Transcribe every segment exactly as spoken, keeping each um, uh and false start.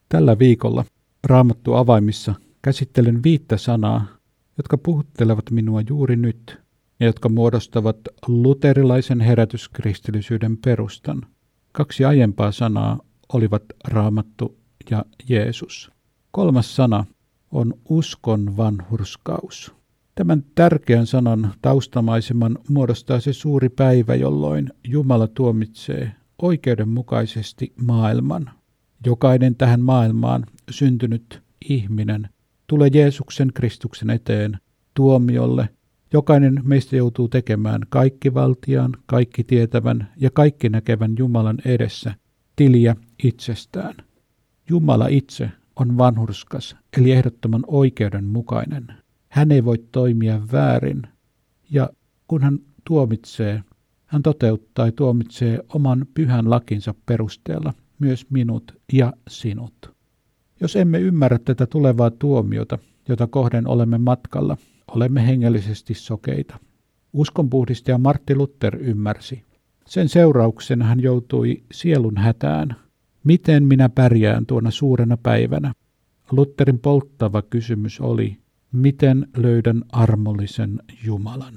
Tällä viikolla Raamattu avaimissa käsittelen viittä sanaa, jotka puhuttelevat minua juuri nyt ja jotka muodostavat luterilaisen herätyskristillisyyden perustan. Kaksi aiempaa sanaa olivat Raamattu ja Jeesus. Kolmas sana on uskon vanhurskaus. Tämän tärkeän sanan taustamaiseman muodostaa se suuri päivä, jolloin Jumala tuomitsee oikeudenmukaisesti maailman. Jokainen tähän maailmaan syntynyt ihminen tulee Jeesuksen Kristuksen eteen tuomiolle. Jokainen meistä joutuu tekemään kaikkivaltiaan, kaikki tietävän ja kaikki näkevän Jumalan edessä tiliä itsestään. Jumala itse on vanhurskas, eli ehdottoman oikeudenmukainen. Hän ei voi toimia väärin, ja kun hän tuomitsee, hän toteuttaa ja tuomitsee oman pyhän lakinsa perusteella myös minut ja sinut. Jos emme ymmärrä tätä tulevaa tuomiota, jota kohden olemme matkalla, olemme hengellisesti sokeita. Uskonpuhdistaja Martti Luther ymmärsi. Sen seurauksena hän joutui sielun hätään. Miten minä pärjään tuona suurena päivänä? Lutherin polttava kysymys oli, miten löydän armollisen Jumalan?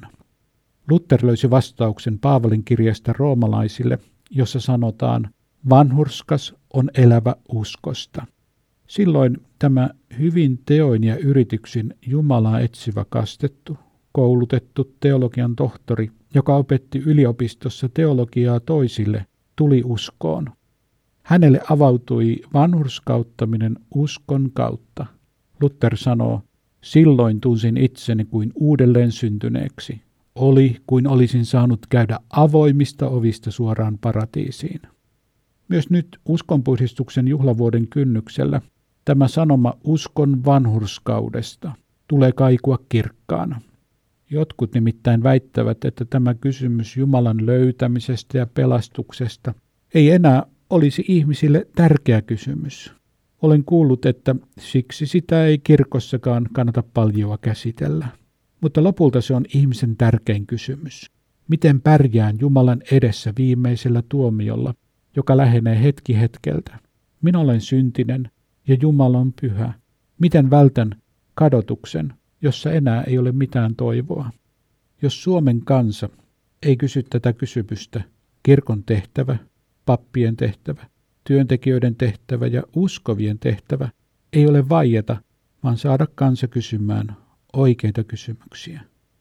Luther löysi vastauksen Paavalin kirjasta roomalaisille, jossa sanotaan, vanhurskas on elävä uskosta. Silloin tämä hyvin teoin ja yrityksin Jumalaa etsivä kastettu, koulutettu teologian tohtori, joka opetti yliopistossa teologiaa toisille, tuli uskoon. Hänelle avautui vanhurskauttaminen uskon kautta. Luther sanoo, silloin tunsin itseni kuin uudelleen syntyneeksi. Oli kuin olisin saanut käydä avoimista ovista suoraan paratiisiin. Myös nyt uskonpuhdistuksen juhlavuoden kynnyksellä tämä sanoma uskon vanhurskaudesta tulee kaikua kirkkaana. Jotkut nimittäin väittävät, että tämä kysymys Jumalan löytämisestä ja pelastuksesta ei enää olisi ihmisille tärkeä kysymys. Olen kuullut, että siksi sitä ei kirkossakaan kannata paljoa käsitellä. Mutta lopulta se on ihmisen tärkein kysymys. Miten pärjään Jumalan edessä viimeisellä tuomiolla, joka lähenee hetki hetkeltä? Minä olen syntinen ja Jumala on pyhä. Miten vältän kadotuksen, jossa enää ei ole mitään toivoa? Jos Suomen kansa ei kysy tätä kysymystä, kirkon tehtävä, pappien tehtävä, työntekijöiden tehtävä ja uskovien tehtävä ei ole vaieta, vaan saada kansa kysymään oikeita kysymyksiä.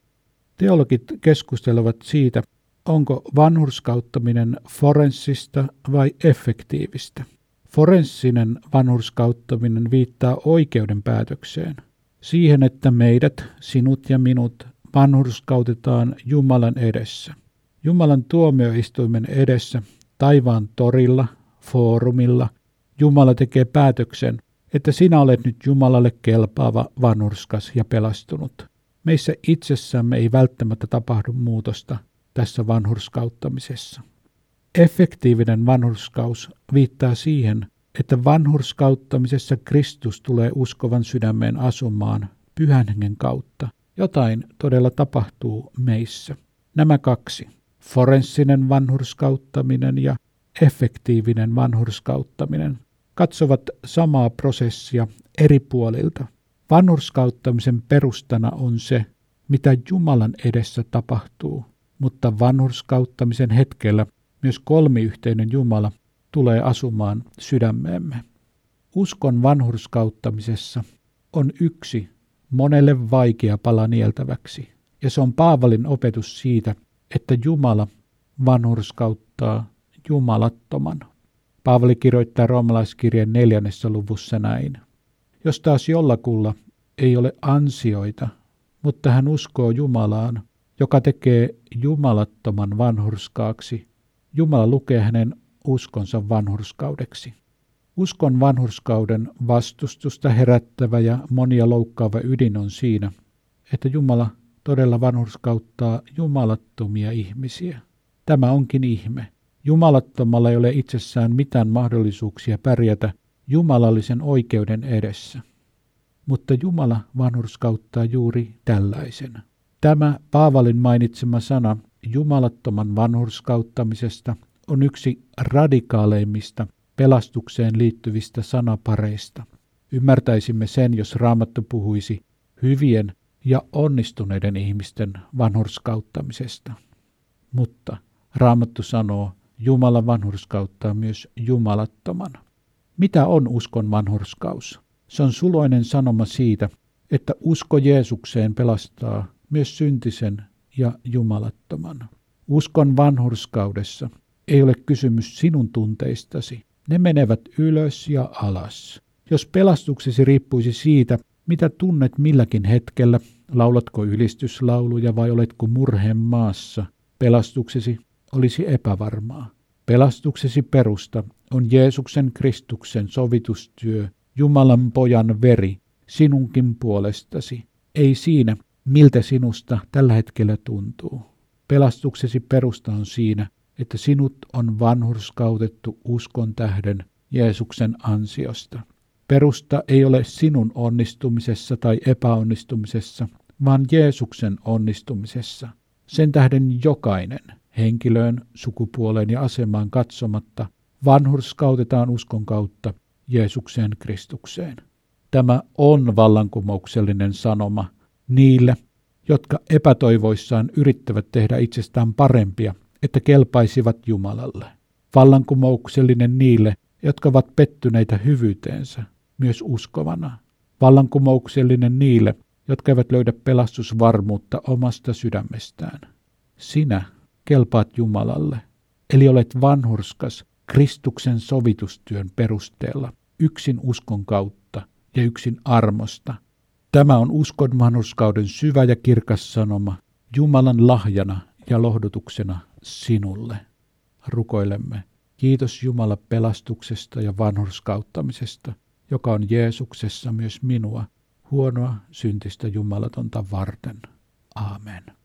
Teologit keskustelevat siitä, onko vanhurskauttaminen forenssista vai effektiivistä. Forenssinen vanhurskauttaminen viittaa oikeuden päätökseen, siihen, että meidät, sinut ja minut, vanhurskautetaan Jumalan edessä. Jumalan tuomioistuimen edessä, taivaan torilla, foorumilla, Jumala tekee päätöksen, että sinä olet nyt Jumalalle kelpaava, vanhurskas ja pelastunut. Meissä itsessämme ei välttämättä tapahdu muutosta tässä vanhurskauttamisessa. Effektiivinen vanhurskaus viittaa siihen, että vanhurskauttamisessa Kristus tulee uskovan sydämeen asumaan Pyhän Hengen kautta. Jotain todella tapahtuu meissä. Nämä kaksi, forenssinen vanhurskauttaminen ja effektiivinen vanhurskauttaminen, katsovat samaa prosessia eri puolilta. Vanhurskauttamisen perustana on se, mitä Jumalan edessä tapahtuu, mutta vanhurskauttamisen hetkellä myös kolmiyhteinen Jumala tulee asumaan sydämeemme. Uskon vanhurskauttamisessa on yksi monelle vaikea pala nieltäväksi, ja se on Paavalin opetus siitä, että Jumala vanhurskauttaa jumalattoman. Paavali kirjoittaa roomalaiskirjeen neljännessä luvussa näin. Jos taas jollakulla ei ole ansioita, mutta hän uskoo Jumalaan, joka tekee jumalattoman vanhurskaaksi, Jumala lukee hänen uskonsa vanhurskaudeksi. Uskon vanhurskauden vastustusta herättävä ja monia loukkaava ydin on siinä, että Jumala todella vanhurskauttaa jumalattomia ihmisiä. Tämä onkin ihme. Jumalattomalla ei ole itsessään mitään mahdollisuuksia pärjätä jumalallisen oikeuden edessä. Mutta Jumala vanhurskauttaa juuri tällaisen. Tämä Paavalin mainitsema sana jumalattoman vanhurskauttamisesta on yksi radikaaleimmista pelastukseen liittyvistä sanapareista. Ymmärtäisimme sen, jos Raamattu puhuisi hyvien ja onnistuneiden ihmisten vanhurskauttamisesta. Mutta Raamattu sanoo, Jumala vanhurskauttaa myös jumalattoman. Mitä on uskon vanhurskaus? Se on suloinen sanoma siitä, että usko Jeesukseen pelastaa myös syntisen ja jumalattoman. Uskon vanhurskaudessa ei ole kysymys sinun tunteistasi. Ne menevät ylös ja alas. Jos pelastuksesi riippuisi siitä, mitä tunnet milläkin hetkellä, laulatko ylistyslauluja vai oletko murheen maassa, pelastuksesi olisi epävarmaa. Pelastuksesi perusta on Jeesuksen Kristuksen sovitustyö, Jumalan pojan veri, sinunkin puolestasi, ei siinä, miltä sinusta tällä hetkellä tuntuu. Pelastuksesi perusta on siinä, että sinut on vanhurskautettu uskon tähden Jeesuksen ansiosta. Perusta ei ole sinun onnistumisessa tai epäonnistumisessa, vaan Jeesuksen onnistumisessa. Sen tähden jokainen, henkilöön, sukupuoleen ja asemaan katsomatta, vanhurskautetaan uskon kautta Jeesukseen Kristukseen. Tämä on vallankumouksellinen sanoma niille, jotka epätoivoissaan yrittävät tehdä itsestään parempia, että kelpaisivat Jumalalle. Vallankumouksellinen niille, jotka ovat pettyneitä hyvyyteensä, myös uskovana. Vallankumouksellinen niille, jotka eivät löydä pelastusvarmuutta omasta sydämestään. Sinä kelpaat Jumalalle, eli olet vanhurskas Kristuksen sovitustyön perusteella, yksin uskon kautta ja yksin armosta. Tämä on uskon vanhurskauden syvä ja kirkas sanoma, Jumalan lahjana ja lohdutuksena sinulle. Rukoilemme. Kiitos Jumala pelastuksesta ja vanhurskauttamisesta, joka on Jeesuksessa myös minua, huonoa syntistä jumalatonta varten. Aamen.